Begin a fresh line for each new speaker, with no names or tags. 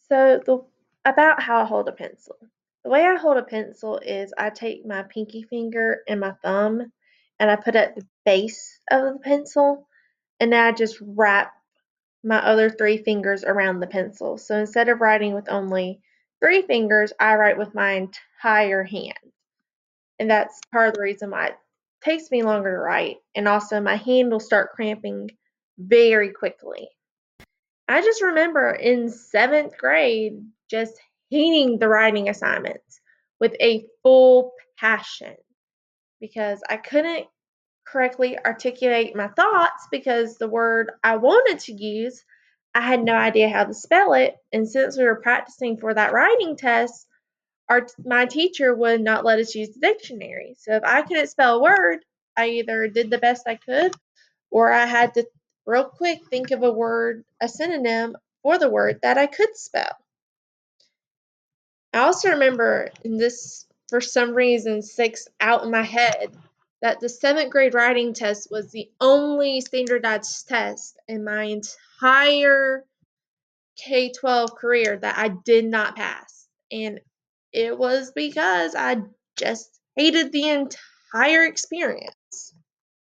So about how I hold a pencil. The way I hold a pencil is I take my pinky finger and my thumb and I put at the base of the pencil and then I just wrap my other three fingers around the pencil. So instead of writing with only three fingers, I write with my entire hand. And that's part of the reason why it takes me longer to write. And also my hand will start cramping very quickly. I just remember in seventh grade just hating the writing assignments with a full passion because I couldn't correctly articulate my thoughts because the word I wanted to use, I had no idea how to spell it. And since we were practicing for that writing test, my teacher would not let us use the dictionary. So if I couldn't spell a word, I either did the best I could or I had to real quick think of a word, a synonym for the word that I could spell. I also remember, and this for some reason sticks out in my head, that the seventh grade writing test was the only standardized test in my entire K 12 career that I did not pass. And it was because I just hated the entire experience.